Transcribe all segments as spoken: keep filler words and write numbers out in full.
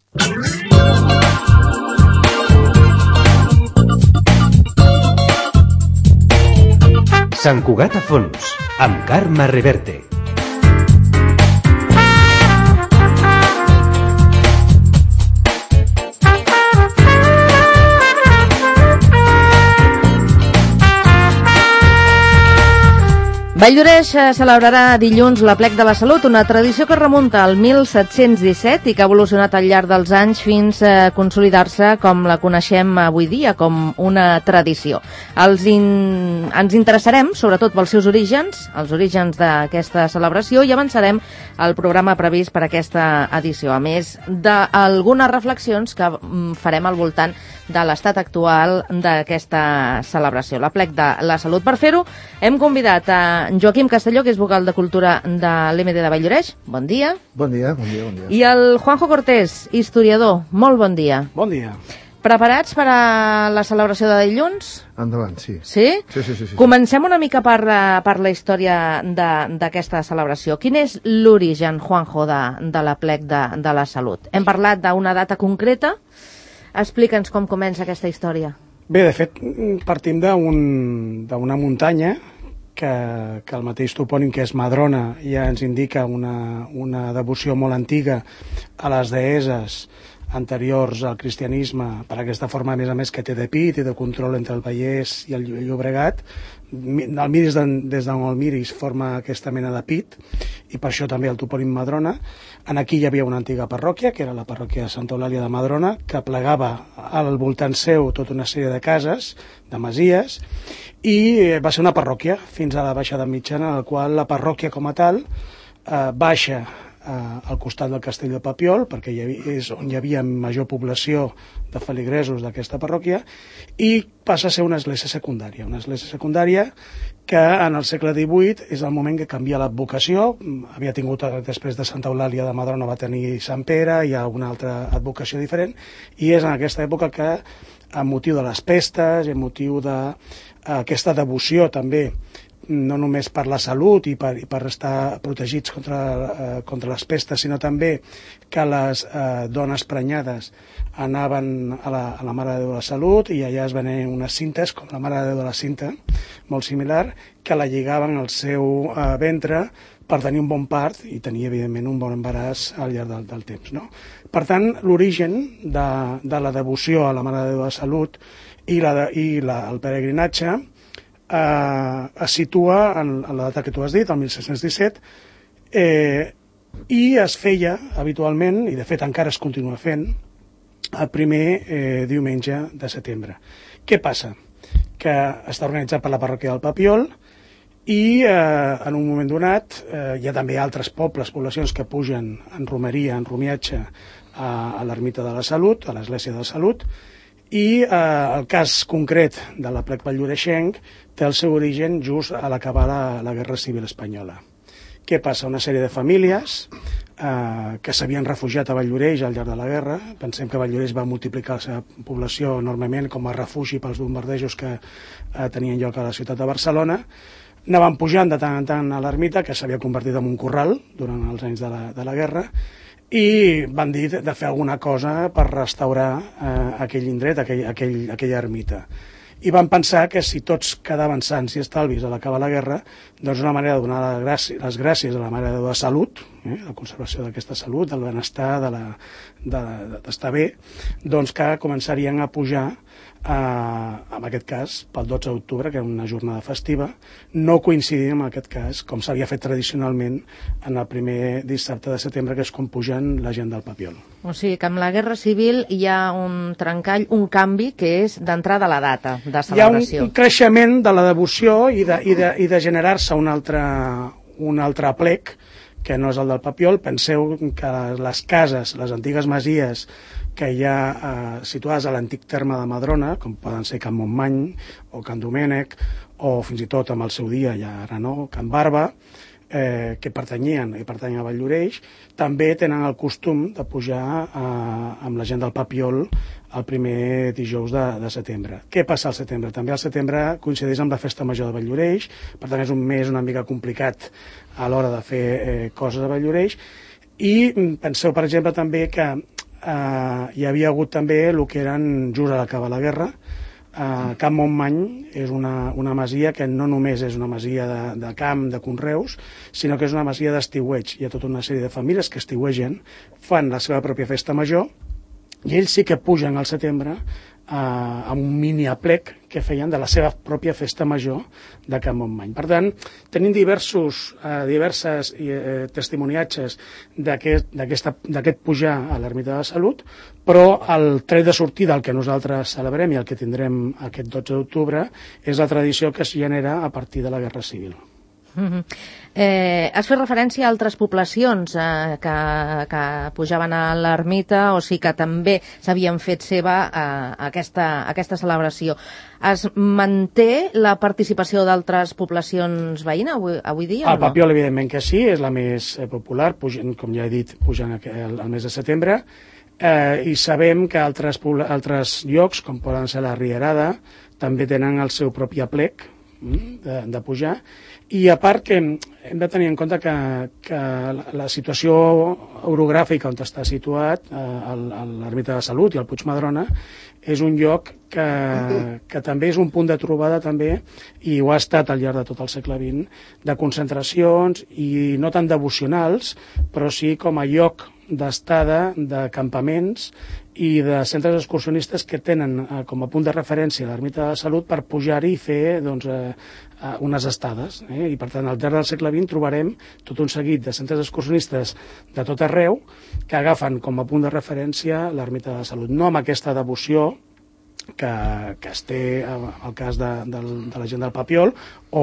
Sant Cugat a fons, amb Carme Reverte. Valldoreix celebrarà dilluns l'Aplec de la Salut, una tradició que remunta al mil set-cents disset i que ha evolucionat al llarg dels anys fins a consolidar-se com la coneixem avui dia, com una tradició. Els in... Ens interessarem, sobretot pels seus orígens, els orígens d'aquesta celebració, i avançarem el programa previst per aquesta edició, a més d'algunes reflexions que farem al voltant de l'estat actual d'aquesta celebració, l'Aplec de la Salut. Per fer-ho, hem convidat a Joaquim Castelló, que és vocal de Cultura de l'E M D de Valldoreix. Bon dia. Bon dia, bon dia, bon dia. I el Juanjo Cortés, historiador. Molt bon dia. Bon dia. Preparats per a la celebració de dilluns? Endavant, sí. Sí? Sí, sí, sí. sí. Comencem una mica per, per la història d'aquesta celebració. Quin és l'origen, Juanjo, de, de l'Aplec de, de la Salut? Hem parlat d'una data concreta. Explica'ns com comença aquesta història. Bé, de fet, partim d'una muntanya que, que el mateix topònim, que és Madrona, ja ens indica una, una devoció molt antiga a les deesses anteriors al cristianisme, per aquesta forma, a més a més, que té de pit i de control entre el Vallès i el Llobregat. El miris des d'on el miris forma aquesta mena de pit, i per això també el topònim Madrona. En aquí hi havia una antiga parròquia, que era la parròquia de Santa Eulàlia de Madrona, que plegava al voltant seu tota una sèrie de cases, de masies, i va ser una parròquia fins a la baixada mitjana, en la qual la parròquia com a tal eh, baixa al costat del castell de Papiol, perquè hi havia, és on hi havia major població de feligresos d'aquesta parròquia, i passa a ser una església secundària, una església secundària que en el segle divuit és el moment que canvia l'advocació. Havia tingut, després de Santa Eulàlia de Madrona, va tenir Sant Pere, hi ha una altra advocació diferent, i és en aquesta època que, amb motiu de les pestes i amb motiu d'aquesta devoció també, no només per la salut i per, i per estar protegits contra, eh, contra les pestes, sinó també que les eh, dones prenyades anaven a la, a la Mare de Déu de la Salut, i allà es venien unes cintes, com la Mare de Déu de la Cinta, molt similar, que la lligaven al seu eh, ventre per tenir un bon part i tenir, evidentment, un bon embaràs al llarg del, del temps, no? Per tant, l'origen de, de la devoció a la Mare de Déu de la Salut i, la de, i la, el peregrinatge Uh, es situa en, en la data que tu has dit, el mil set-cents disset, eh, i es feia habitualment, i de fet encara es continua fent, el primer eh, diumenge de setembre. Què passa? Que està organitzat per la parròquia del Papiol, i eh, en un moment donat eh, hi ha també altres pobles, poblacions que pugen en romeria, en romiatge a, a l'ermita de la Salut, a l'església de la Salut, i eh, el cas concret de l'Aplec valldoreixenc té el seu origen just a l'acabar la, la Guerra Civil Espanyola. Què passa? Una sèrie de famílies eh, que s'havien refugiat a Valldoreix al llarg de la guerra. Pensem que Valldoreix va multiplicar la seva població enormement com a refugi pels bombardejos que eh, tenien lloc a la ciutat de Barcelona. Anaven pujant de tant en tant a l'ermita, que s'havia convertit en un corral durant els anys de la, de la guerra, i van dir de fer alguna cosa per restaurar eh, aquell indret, aquell, aquell, aquella ermita. I van pensar que si tots quedaven sants i estalvis a l'acabar la guerra, doncs una manera de donar la gràcia, les gràcies a la Mare de Déu de la Salut, eh, la conservació d'aquesta salut, del benestar, de la, de, d'estar bé, doncs que començarien a pujar, eh, en aquest cas, pel dotze d'octubre, que era una jornada festiva, no coincidint en aquest cas, com s'havia fet tradicionalment en el primer dissabte de setembre, que és com pugen la gent del Papiol. O sigui que amb la Guerra Civil hi ha un trencall, un canvi, que és d'entrada a la data de celebració. Hi ha un creixement de la devoció i de, i de, i de generar-se un altre, un altre aplec, que no és el del Papiol. Penseu que les cases, les antigues masies que hi ha eh, situades a l'antic terme de Madrona, com poden ser Can Montmany o Can Domènec, o fins i tot amb el seu dia, ja ara no, Can Barba, eh, que pertanyien i pertanyen a Valldoreix, també tenen el costum de pujar eh, amb la gent del Papiol el primer dijous de, de setembre. Què passa al setembre? També al setembre coincideix amb la Festa Major de Valldoreix, per tant és un mes una mica complicat a l'hora de fer eh, coses a Valldoreix, i penseu, per exemple, també que eh, hi havia hagut també el que eren, just a l'acabar la guerra, Uh, Camp Montmany és una, una masia que no només és una masia de, de camp, de conreus, sinó que és una masia d'estiueig. Hi ha tota una sèrie de famílies que estiuegen, fan la seva pròpia festa major, i ells sí que pugen al setembre uh, amb un mini aplec que feien de la seva pròpia festa major de Camp Montmany. Per tant, tenim diversos, uh, diverses uh, testimoniatges d'aquest pujar a l'Ermita de la Salut, però el tret de sortida, el que nosaltres celebrem i el que tindrem aquest dotze d'octubre, és la tradició que es genera a partir de la Guerra Civil. Mm-hmm. eh, has fet referència a altres poblacions eh, que, que pujaven a l'ermita, o sigui que també s'havien fet seva eh, aquesta, aquesta celebració. Es manté la participació d'altres poblacions veïnes avui, avui dia? Al o no? Papiol, evidentment que sí, és la més eh, popular, pugen, com ja he dit, pugen el, el mes de setembre, eh, i sabem que altres, altres llocs, com poden ser la Rierada, també tenen el seu propi aplec de, de pujar, i a part que hem de tenir en compte que, que la situació orogràfica on està situat, eh, l'Ermita de la Salut i el Puigmadrona, és un lloc que, que també és un punt de trobada també, i ho ha estat al llarg de tot el segle vint, de concentracions, i no tan devocionals, però sí com a lloc d'estada, de campaments i de centres excursionistes que tenen eh, com a punt de referència l'Ermita de la Salut per pujar-hi i fer doncs, eh, eh, unes estades. Eh? I per tant, al llarg del segle vint trobarem tot un seguit de centres excursionistes de tot arreu que agafen com a punt de referència l'Ermita de la Salut. No amb aquesta devoció que, que es té al cas de, de, de la gent del Papiol o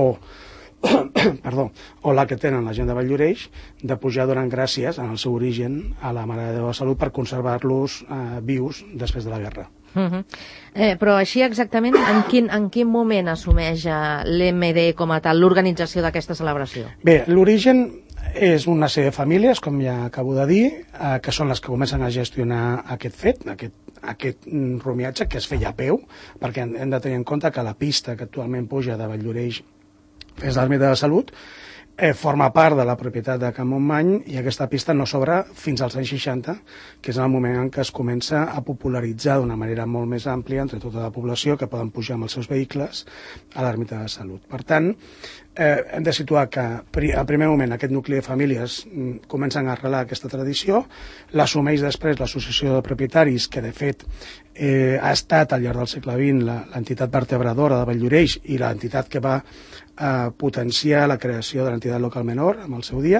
perdó, o la que tenen la gent de Valldoreix, de pujar donant gràcies en el seu origen a la Mare de Déu de la Salut per conservar-los eh, vius després de la guerra. Uh-huh. eh, però així exactament en quin, en quin moment assumeix l'E M D com a tal, l'organització d'aquesta celebració? Bé, l'origen és una sèrie de famílies, com ja acabo de dir, eh, que són les que comencen a gestionar aquest fet, aquest, aquest romiatge que es feia a peu, perquè hem de tenir en compte que la pista que actualment puja de Valldoreix és l'Ermita de la Salut, eh, forma part de la propietat de Camp Montmany, i aquesta pista no s'obre fins als anys seixanta, que és el moment en què es comença a popularitzar d'una manera molt més àmplia entre tota la població que poden pujar amb els seus vehicles a l'Ermita de la Salut. Per tant, eh, hem de situar que al primer moment aquest nucli de famílies mm, comencen a arrelar aquesta tradició, l'assumeix després l'Associació de Propietaris, que de fet eh, ha estat al llarg del segle vint l'entitat vertebradora de Valldoreix i l'entitat que va a potenciar la creació de l'entitat local menor amb el seu dia.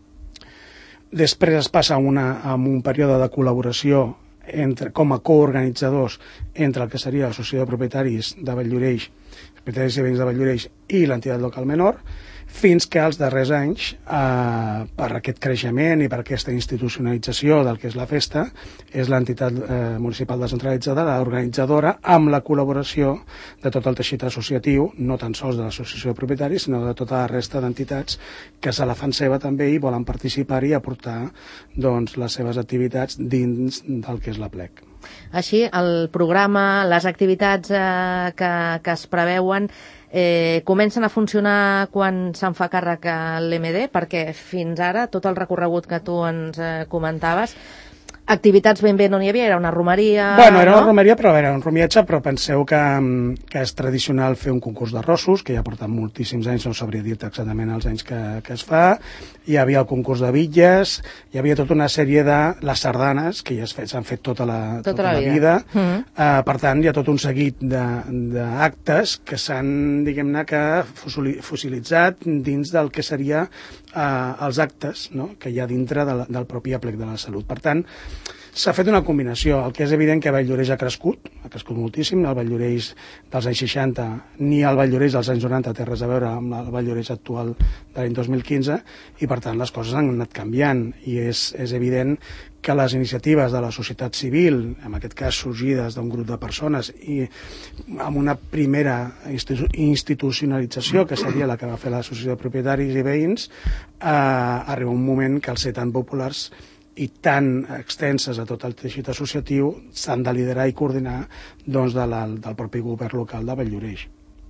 Després es passa una, a un període de col·laboració entre, com a coorganitzadors entre el que seria l'Associació de Propietaris de Valldoreix, propietaris i veïns de Valldoreix, i l'entitat local menor, fins que als darrers anys, eh, per aquest creixement i per aquesta institucionalització del que és la festa, és l'entitat eh, municipal descentralitzada, l'organitzadora, amb la col·laboració de tot el teixit associatiu, no tan sols de l'associació de propietaris, sinó de tota la resta d'entitats que se la fan seva també i volen participar-hi i aportar doncs, les seves activitats dins del que és la plec. Així, el programa, les activitats eh, que, que es preveuen eh, comencen a funcionar quan se'n fa càrrec a l'E M D, perquè fins ara tot el recorregut que tu ens eh, comentaves, activitats ben bé no n'hi havia, era una romeria... Bueno, era no? una romeria, però era un romiatge, però penseu que, que és tradicional fer un concurs de rossos, que ja porten moltíssims anys, no sabria dir exactament els anys que, que es fa, hi havia el concurs de bitlles, hi havia tota una sèrie de les sardanes, que ja s'han fet tota la, tota tota la vida, vida. Mm-hmm. uh, per tant, hi ha tot un seguit d'actes que s'han, diguem-ne, que fossilitzat dins del que seria uh, els actes, no?, que hi ha dintre de la, del propi aplec de la Salut. Per tant, s'ha fet una combinació. El que és evident que Valldoreix ha crescut, ha crescut moltíssim. El Valldoreix dels anys seixanta ni el Valldoreix dels anys noranta té res a veure amb el Valldoreix actual de l'any dos mil quinze, i per tant les coses han anat canviant, i és, és evident que les iniciatives de la societat civil, en aquest cas sorgides d'un grup de persones i amb una primera institucionalització, que seria la que va fer l'Associació de Propietaris i Veïns, eh, arriba un moment que al ser tan populars i tan extenses a tot el teixit associatiu s'han de liderar i coordinar doncs, de la, del propi govern local de Valldoreix.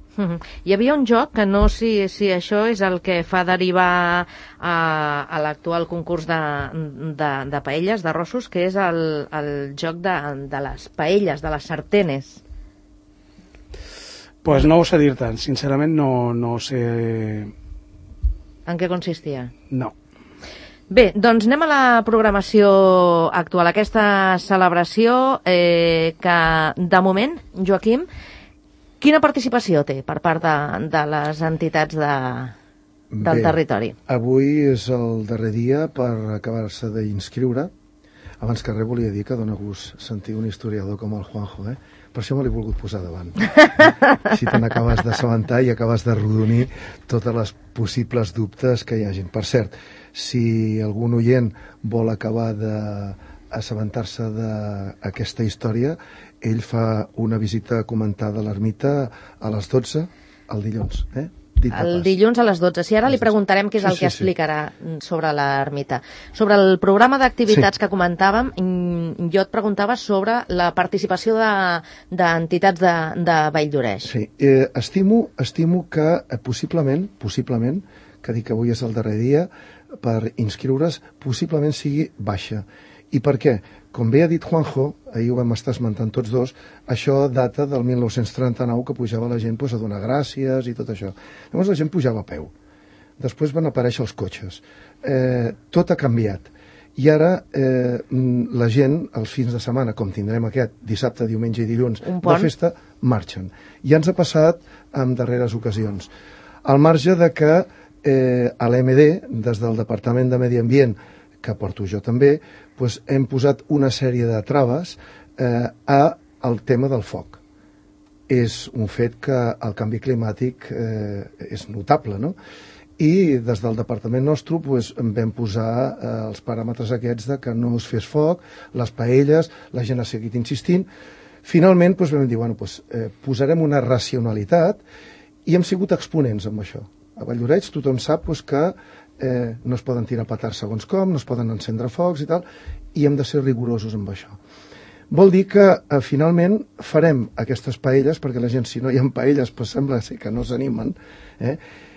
Uh-huh. Hi havia un joc que no sé si, si això és el que fa derivar a, a l'actual concurs de, de, de paelles, d'arrossos, que és el, el joc de, de les paelles, de les sartenes. Pues no ho sé dir-te, sincerament no, no sé... En què consistia? No. Bé, doncs anem a la programació actual, aquesta celebració eh, que, de moment, Joaquim, quina participació té per part de, de les entitats de, del Bé, territori? Avui és el darrer dia per acabar-se d'inscriure. Abans que res volia dir que dona gust sentir un historiador com el Juanjo, eh? Per això me l'he volgut posar davant. Així te n'acabes d'assabentar i acabes de rodonir totes les possibles dubtes que hi hagin. Per cert, si algun oient vol acabar d'assabentar-se d'aquesta història, ell fa una visita comentada a l'ermita a les dotze, el dilluns, eh? El dilluns a les dotze. Si ara li preguntarem què és el sí, sí, que explicarà sí. sobre l'ermita. Sobre el programa d'activitats sí. que comentàvem, jo et preguntava sobre la participació d'entitats de, de, de Valldoreix. Sí, eh, estimo, estimo que eh, possiblement, possiblement, que dic que avui és el darrer dia, per inscriure's, possiblement sigui baixa. I per què? Com bé ha dit Juanjo, ahir ho vam estar esmentant tots dos, això data del mil nou-cents trenta-nou, que pujava la gent pues, a donar gràcies i tot això. Llavors la gent pujava a peu. Després van aparèixer els cotxes. Eh, tot ha canviat. I ara eh, la gent, els fins de setmana, com tindrem aquest, dissabte, diumenge i dilluns, de festa, marxen. Ja ens ha passat en darreres ocasions. Al marge de que eh, a l'E M D, des del Departament de Medi Ambient, que porto jo també, doncs hem posat una sèrie de traves eh, al tema del foc. És un fet que el canvi climàtic eh, és notable, no? I des del departament nostre doncs, vam posar eh, els paràmetres aquests de que no es fes foc, les paelles, la gent ha seguit insistint. Finalment doncs, vam dir, bueno, doncs, eh, posarem una racionalitat i hem sigut exponents amb això. A Valldoreix tothom sap doncs, que Eh, no es poden tirar petards segons com, no es poden encendre focs i tal, i hem de ser rigorosos amb això. Vol dir que eh, finalment farem aquestes paelles, perquè la gent, si no hi ha paelles, pues sembla ser que no s'animen, eh?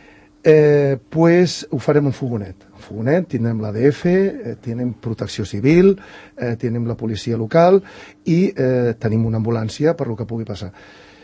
Eh, pues ho farem en fogonet. En fogonet tindrem l'A D F, eh, tenim protecció civil, eh, tenim la policia local i eh, tenim una ambulància per lo que pugui passar.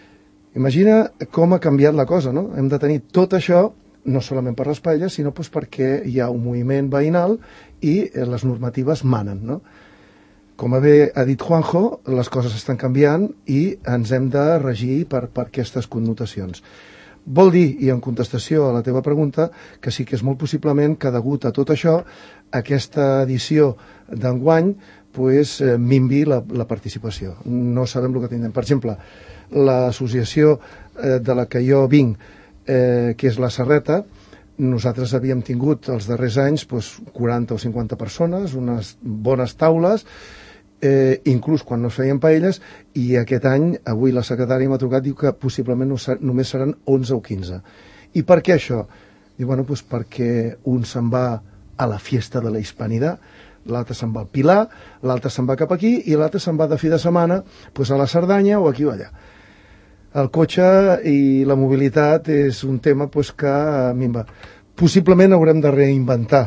Imagina com ha canviat la cosa, no? Hem de tenir tot això no solament per les paelles, sinó doncs, perquè hi ha un moviment veïnal i eh, les normatives manen, no? Com bé ha dit Juanjo, les coses estan canviant i ens hem de regir per, per aquestes connotacions. Vol dir, i en contestació a la teva pregunta, que sí que és molt possiblement que degut a tot això, aquesta edició d'enguany pues, eh, minvi la, la participació. No sabem el que tindrem. Per exemple, l'associació eh, de la que jo vinc, Eh, que és la Serreta, nosaltres havíem tingut els darrers anys doncs, quaranta o cinquanta persones, unes bones taules, eh, inclús quan no es feien paelles, i aquest any, avui la secretària m'ha trucat, diu que possiblement no ser, només seran onze o quinze. I per què això? Diu, bueno, doncs perquè un se'n va a la fiesta de la Hispanidad, l'altre se'n va al Pilar, l'altre se'n va cap aquí, i l'altre se'n va de fi de setmana doncs, a la Cerdanya o aquí o allà. El cotxe i la mobilitat és un tema pues, que minva. Possiblement haurem de reinventar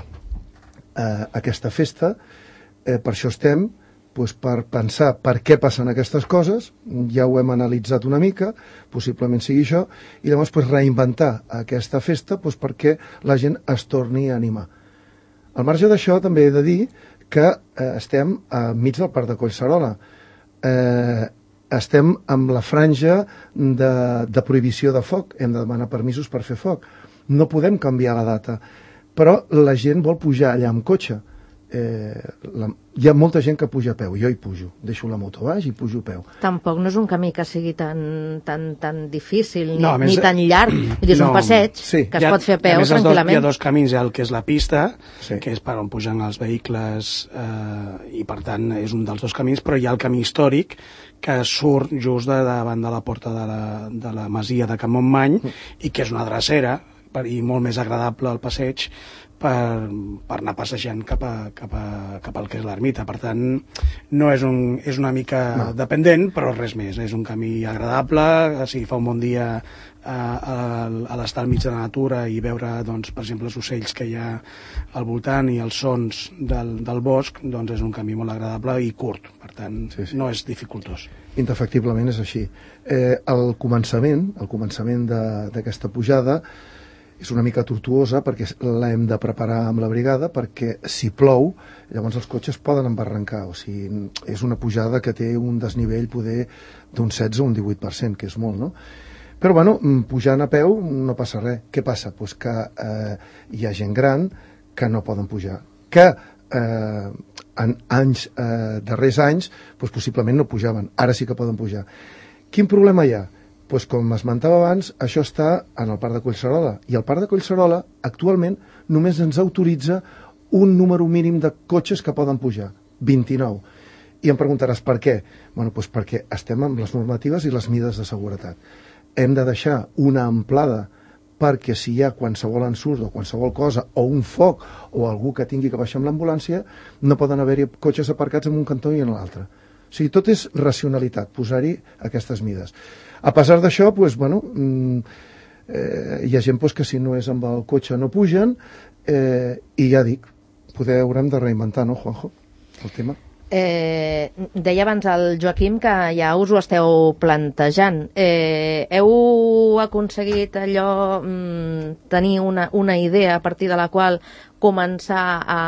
eh, aquesta festa, eh, per això estem, pues, per pensar per què passen aquestes coses, ja ho hem analitzat una mica, possiblement sigui això, i llavors pues, reinventar aquesta festa pues, perquè la gent es torni a animar. Al marge d'això també he de dir que eh, estem enmig del Parc de Collserola. Eh, estem amb la franja de, de prohibició de foc, hem de demanar permisos per fer foc. No podem canviar la data, però la gent vol pujar allà amb cotxe. Eh, la, hi ha molta gent que puja a peu, jo hi pujo, deixo la moto baix i pujo a peu. Tampoc no és un camí que sigui tan, tan, tan difícil ni, no, més, ni tan llarg, és no, un passeig sí. que es ha, pot fer a peu a més, tranquil·lament. Dos, hi ha dos camins, el que és la pista, sí. que és per on pugen els vehicles eh, i per tant és un dels dos camins, però hi ha el camí històric que surt just de davant de la porta de la, de la masia de Can Montmany mm. i que és una drecera per, i molt més agradable al passeig per, per anar passejant cap, a, cap, a, cap al que és l'ermita. Per tant, no és, un, és una mica no. dependent, però res més. És un camí agradable, si fa un bon dia a, a, a l'estar al mig de la natura i veure, doncs, per exemple, els ocells que hi ha al voltant i els sons del, del bosc, doncs és un camí molt agradable i curt. Per tant, sí, sí. no és dificultós. Indefectiblement és així. Eh, el començament, el començament d'aquesta pujada és una mica tortuosa perquè l'hem de preparar amb la brigada, perquè si plou, llavors els cotxes poden embarrancar. O sigui, és una pujada que té un desnivell poder d'un setze o un divuit per cent, que és molt, no? Però, bueno, pujant a peu no passa res. Què passa? Pues que eh, hi ha gent gran que no poden pujar. Que eh, en anys, eh, darrers anys, pues, possiblement no pujaven. Ara sí que poden pujar. Quin problema hi ha? Pues, com esmentava abans, això està en el Parc de Collserola. I el Parc de Collserola, actualment, només ens autoritza un número mínim de cotxes que poden pujar, vint-i-nou. I em preguntaràs per què? Bueno, pues perquè estem amb les normatives i les mides de seguretat. Hem de deixar una amplada perquè si hi ha qualsevol ensurt o qualsevol cosa, o un foc, o algú que tingui que baixar amb l'ambulància, no poden haver-hi cotxes aparcats en un cantó i en l'altre. O sigui, tot és racionalitat, posar-hi aquestes mides. A pesar d'això, pues, bueno, eh, hi ha gent pues, que si no és amb el cotxe no pugen, eh, i ja dic, poder haurem de reinventar, no, Juanjo, el tema? Eh, deia abans el Joaquim que ja us ho esteu plantejant. Eh, heu aconseguit allò, mm, tenir una, una idea a partir de la qual començar a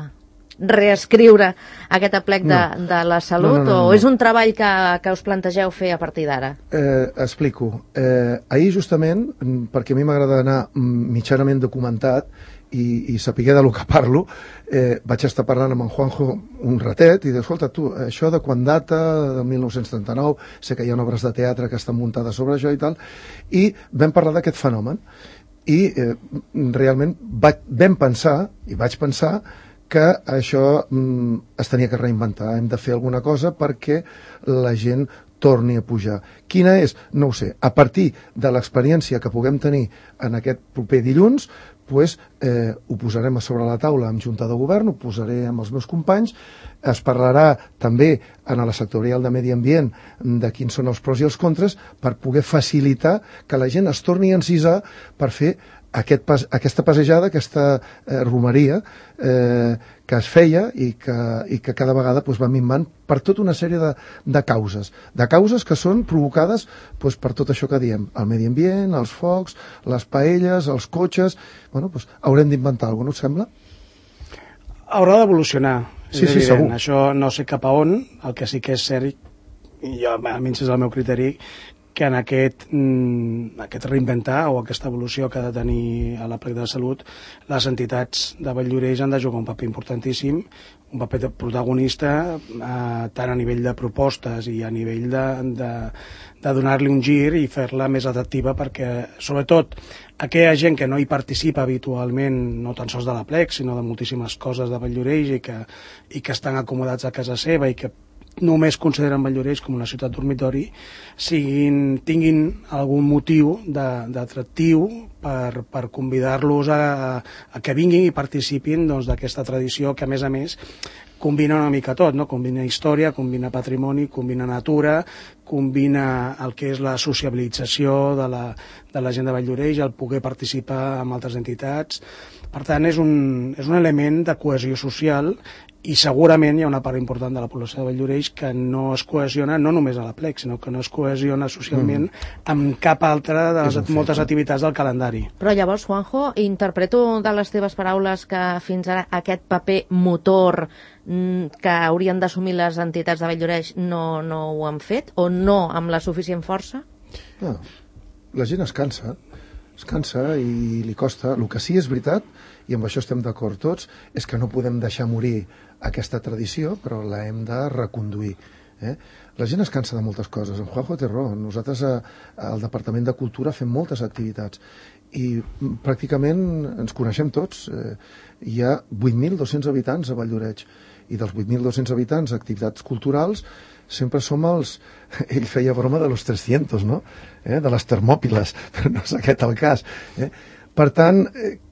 reescriure aquest aplec de, no. de la salut, no, no, no, no. o és un treball que, que us plantegeu fer a partir d'ara? Eh, explico. Eh, ahir justament, perquè a mi m'agrada anar mitjanament documentat i, i saber de lo que parlo, eh, vaig estar parlant amb en Juanjo un ratet i dic, escolta, tu, això de quan data, de mil nou-cents trenta-nou, sé que hi ha obres de teatre que estan muntades sobre això i tal, i vam parlar d'aquest fenomen. I eh, realment vaig, vam pensar, i vaig pensar, que això mm, es tenia que reinventar. Hem de fer alguna cosa perquè la gent torni a pujar. Quina és? No ho sé. A partir de l'experiència que puguem tenir en aquest proper dilluns, pues, eh, ho posarem a sobre la taula amb Junta de Govern, ho posaré amb els meus companys, es parlarà també en la sectorial de Medi Ambient de quins són els pros i els contres per poder facilitar que la gent es torni a encisar per fer aquest pas, aquesta passejada, aquesta eh, romeria eh, que es feia i que, i que cada vegada pues, va minvant per tota una sèrie de, de causes. De causes que són provocades pues, per tot això que diem, el medi ambient, els focs, les paelles, els cotxes. Bueno, pues, haurem d'inventar alguna cosa, no et sembla? Haurà d'evolucionar. Sí, sí, segur. Això no sé cap a on, el que sí que és cert, i jo, almenys és el meu criteri, que en aquest, mm, aquest reinventar o aquesta evolució que ha de tenir a l'aplec de la salut, les entitats de Valldoreix han de jugar un paper importantíssim, un paper de protagonista, eh, tant a nivell de propostes i a nivell de, de, de donar-li un gir i fer-la més atractiva perquè, sobretot, aquella gent que no hi participa habitualment, no tan sols de l'aplec, sinó de moltíssimes coses de Valldoreix i que, i que estan acomodats a casa seva i que només consideren Valldoreix com una ciutat dormitori, siguin, tinguin algun motiu d'atractiu per, per convidar-los a, a que vinguin i participin d'aquesta doncs, tradició que, a més a més, combina una mica tot, no? Combina història, combina patrimoni, combina natura, combina el que és la sociabilització de la, de la gent de Valldoreix, el poder participar amb altres entitats. Per tant, és un, és un element de cohesió social i segurament hi ha una part important de la població de Valldoreix que no es cohesiona, no només a l'aplec, sinó que no es cohesiona socialment mm. amb cap altra de les moltes activitats del calendari. Però llavors, Juanjo, interpreto de les teves paraules que fins ara aquest paper motor que haurien d'assumir les entitats de Valldoreix no, no ho han fet o no amb la suficient força? No, la gent es cansa, es cansa i li costa. El que sí és veritat, i amb això estem d'acord tots, és que no podem deixar morir aquesta tradició, però la hem de reconduir. Eh? La gent es cansa de moltes coses. En Juanjo té raó. Nosaltres a, al Departament de Cultura fem moltes activitats i pràcticament ens coneixem tots. Eh, hi ha vuit mil dos-cents habitants a Valldoreix i dels vuit mil dos-cents habitants, activitats culturals, sempre som els... Ell feia broma de los trescientos, no? Eh? De les Termòpiles, però no és aquest el cas. Eh? Per tant,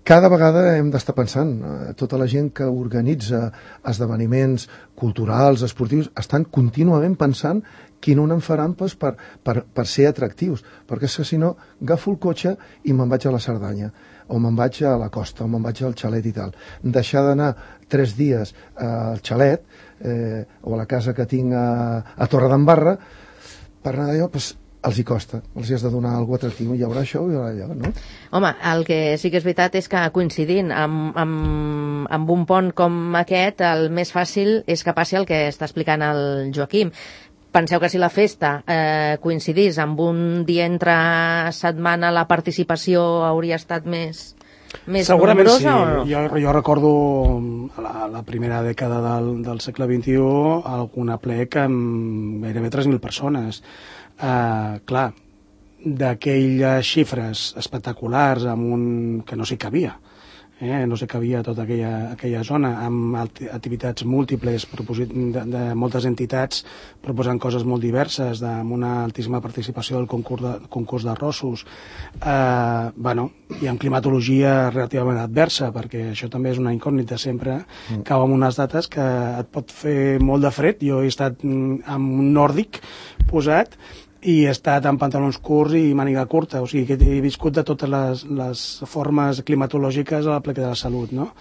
cada vegada hem d'estar pensant, eh, tota la gent que organitza esdeveniments culturals, esportius, estan contínuament pensant quin on en faran pues, per, per, per ser atractius, perquè és que si no agafo el cotxe i me'n vaig a la Cerdanya, o me'n vaig a la costa, o me'n vaig al xalet i tal. Deixar d'anar tres dies al xalet, eh, o a la casa que tinc a, a Torredembarra, per anar d'allò, pues, els hi costa, els hi has de donar alguna cosa atractiu, hi haurà això, hi haurà allò, no? Home, el que sí que és veritat és que coincidint amb, amb, amb un pont com aquest, el més fàcil és que passi el que està explicant el Joaquim. Penseu que si la festa eh, coincidís amb un dia entre setmana, la participació hauria estat més, més segurament nombrosa sí. o no? Jo, jo recordo a la, la primera dècada del, del segle vint-i-u alguna plec amb gairebé tres mil persones. Uh, clar, d'aquelles xifres espectaculars amb un que no s'hi cabia, eh? no s'hi cabia tota aquella, aquella zona, amb activitats múltiples de, de moltes entitats proposant coses molt diverses, de, amb una altíssima participació del concurs de, concurs d'arrossos, eh, bueno, i amb climatologia relativament adversa, perquè això també és una incògnita sempre, mm. cau en unes dates que et pot fer molt de fred. Jo he estat amb un nòrdic posat i he estat amb pantalons curts i màniga curta, o sigui que he viscut de totes les, les formes climatològiques a la Plec de la Salut, no?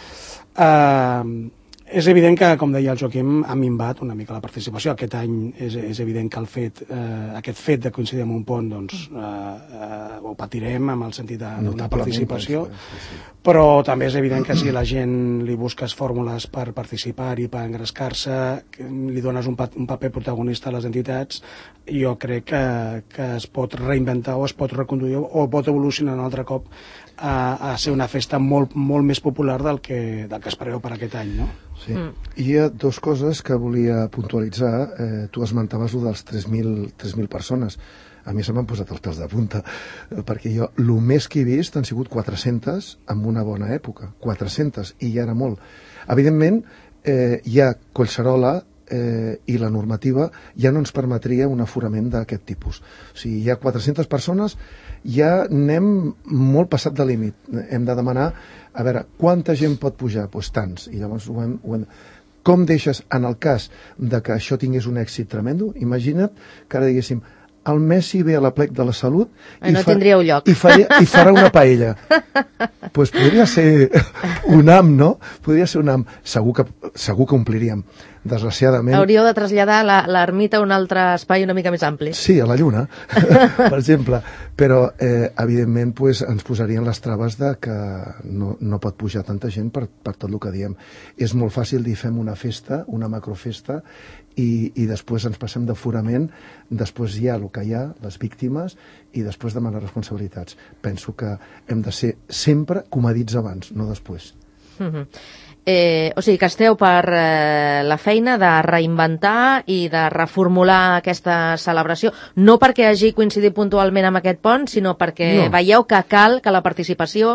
Uh, és evident que, com deia el Joaquim, ha minvat una mica la participació. Aquest any és, és evident que el fet, eh, aquest fet de coincidir amb un pont, doncs, eh, eh, ho patirem amb el sentit d'una participació, sí, sí. Però també és evident que si la gent li busques fórmules per participar i per engrescar-se, li dones un, pa un paper protagonista a les entitats, jo crec que, que es pot reinventar o es pot reconduir o pot evolucionar un altre cop a, a ser una festa molt, molt més popular del que, del que espereu per aquest any, no? Sí. Mm. Hi ha dues coses que volia puntualitzar. Eh, tu esmentaves el dels tres mil persones. A mi se m'han posat els pèls de punta, eh, perquè jo, el més que he vist han sigut quatre-centes en una bona època. quatre-centes, i ja era molt. Evidentment, eh, hi ha Collserola, eh, i la normativa ja no ens permetria un aforament d'aquest tipus. O sigui, hi ha quatre-centes persones, ja anem molt passat de límit. Hem de demanar, a veure, quanta gent pot pujar? Doncs pues tants. I llavors ho hem, ho hem... Com deixes, en el cas de que això tingués un èxit tremendo, imagina't que ara diguéssim, el Messi ve a la Plec de la Salut i, no fa, tindríeu lloc. I, faria, i farà una paella. Doncs pues podria ser un am, no? Podria ser un am. Segur que, segur que ompliríem. Desgraciadament... Hauríeu de traslladar l'ermita a un altre espai una mica més ampli. Sí, a la Lluna, per exemple. Però, eh, evidentment, pues, ens posarien les traves de que no, no pot pujar tanta gent per, per tot el que diem. És molt fàcil dir fem una festa, una macrofesta, i, i després ens passem d'aforament, després hi ha el que hi ha, les víctimes, i després demanar responsabilitats. Penso que hem de ser sempre comedits abans, no després. Mm-hmm. Eh, o sigui que esteu per eh, la feina de reinventar i de reformular aquesta celebració, no perquè hagi coincidit puntualment amb aquest pont, sinó perquè no. Veieu que cal que la participació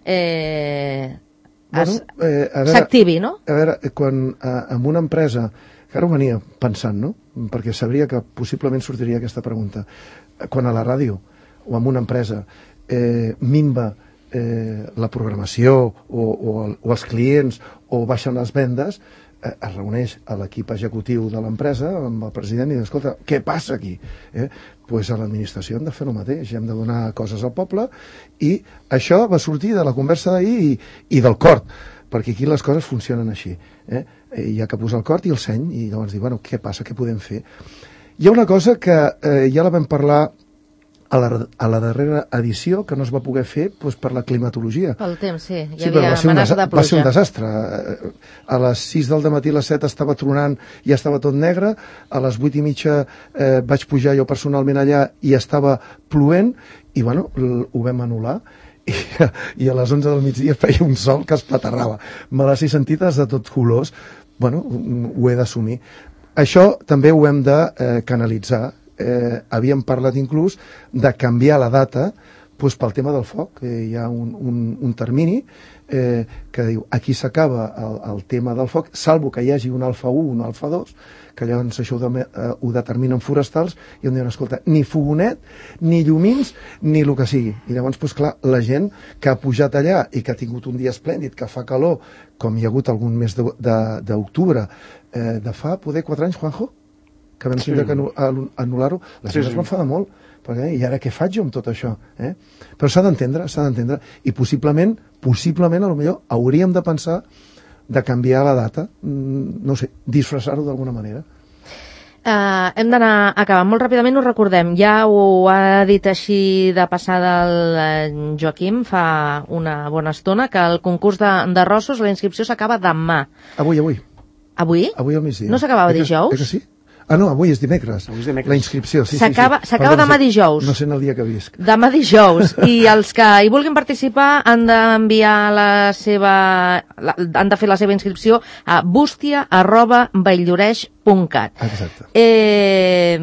eh, bueno, eh, s'activi, no? A veure, quan eh, en una empresa, que ara ho venia pensant, no? Perquè sabria que possiblement sortiria aquesta pregunta, quan a la ràdio o en una empresa eh, minva Eh, la programació o, o, el, o els clients o baixen les vendes, eh, es reuneix a l'equip executiu de l'empresa amb el president i diu, escolta, què passa aquí? Eh? Pues a l'administració hem de fer el mateix, hem de donar coses al poble, i això va sortir de la conversa d'ahir i, i del cort, perquè aquí les coses funcionen així. Eh? Hi ha que posar el cort i el seny i llavors dir, bueno, què passa, què podem fer? Hi ha una cosa que eh, ja la vam parlar A la, a la darrera edició, que no es va poder fer doncs, per la climatologia. Pel temps, sí. Hi sí, havia amenaça de pluja. Va ser un desastre. A les sis del dematí a les set estava tronant i estava tot negre. A les vuit i mitja eh, vaig pujar jo personalment allà i estava plovent i, bueno, ho vam anul·lar. I, i a les onze del migdia feia un sol que es paterrava. Me les he sentides de tots colors. Bueno, ho he d'assumir. Això també ho hem de eh, canalitzar. Eh, havíem parlat inclús de canviar la data Doncs pel tema del foc, eh, hi ha un, un, un termini eh, que diu aquí s'acaba el, el tema del foc, salvo que hi hagi un alfa u, un alfa dos, que llavors això ho, de, eh, ho determinen forestals, i on diuen, escolta, ni fogonet, ni llumins, ni el que sigui. I llavors, doncs clar, la gent que ha pujat allà i que ha tingut un dia esplèndid, que fa calor, com hi ha hagut algun mes d'octubre, eh, de fa poder quatre anys, Juanjo, que vam tindre sí. que anul·lar-ho, la gent sí, sí. es va enfadar molt, perquè, i ara què faig jo amb tot això? Eh? Però s'ha d'entendre, s'ha d'entendre, i possiblement, possiblement, a lo millor, hauríem de pensar de canviar la data, no sé, disfressar-ho d'alguna manera. Uh, hem d'anar acabant molt ràpidament, ho recordem, ja ho ha dit així de passada el Joaquim fa una bona estona, que el concurs de, de rossos, la inscripció s'acaba demà. Avui, avui. Avui? Avui al migdia. No s'acabava dijous? Eh que sí? Ah, no, avui és dimecres. Avui és dimecres. La inscripció, sí, s'acaba, sí, sí. S'acaba demà dijous. No sé en el dia que visc. Demà dijous. I els que hi vulguin participar han d'enviar la seva... La, han de fer la seva inscripció a bustia arroba valldoreix punt cat. Exacte. Eh,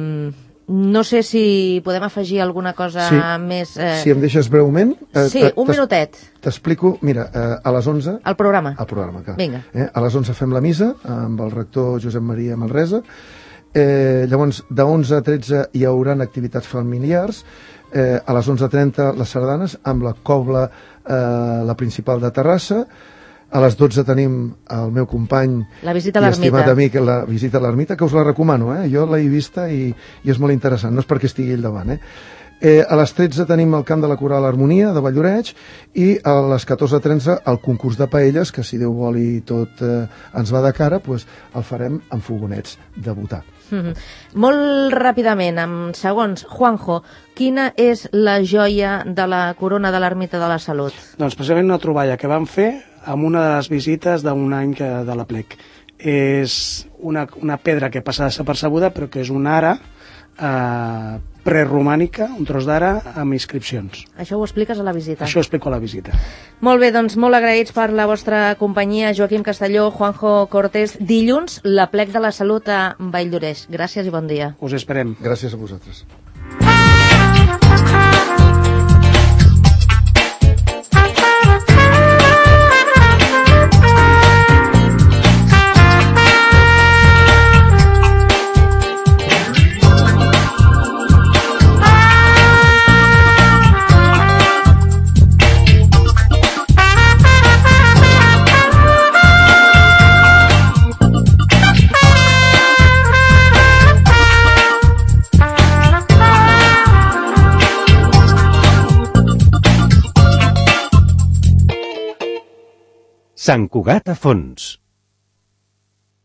no sé si podem afegir alguna cosa sí. més... Eh... Si em deixes breument... Eh, sí, un minutet. T'explico, mira, eh, a les onze... El programa. El programa, clar. Vinga. Eh, a les onze fem la missa amb el rector Josep Maria Manresa. Eh, llavors, de onze a tretze hi haurà activitats familiars. Eh, a les onze trenta les sardanes amb la cobla, eh, la principal de Terrassa. A les dotze tenim el meu company la visita a i l'ermita. estimat amic, la visita a l'ermita, que us la recomano, eh? Jo l'he vista i, i és molt interessant, no és perquè estigui ell davant, eh? Eh, a les tretze tenim el cant de la Coral Harmonia de Valldoreix i a les catorze trenta el concurs de paelles, que si Déu vol i tot eh, ens va de cara, pues, el farem amb fogonets de votar. Mm-hmm. Molt ràpidament, en segons, Juanjo, quina és la joia de la corona de l'Ermita de la Salut? Doncs precisament una troballa que vam fer amb una de les visites d'un any que, de l'Aplec. És una, una pedra que passa desapercebuda, però que és una ara eh, preromànica, un tros d'ara amb inscripcions. Això ho expliques a la visita? Això ho explico a la visita. Molt bé, doncs molt agraïts per la vostra companyia, Joaquim Castelló, Juanjo Cortés. Dilluns, l'Aplec de la Salut a Valldoreix. Gràcies i bon dia. Us esperem. Gràcies a vosaltres. Sant Cugat a fons.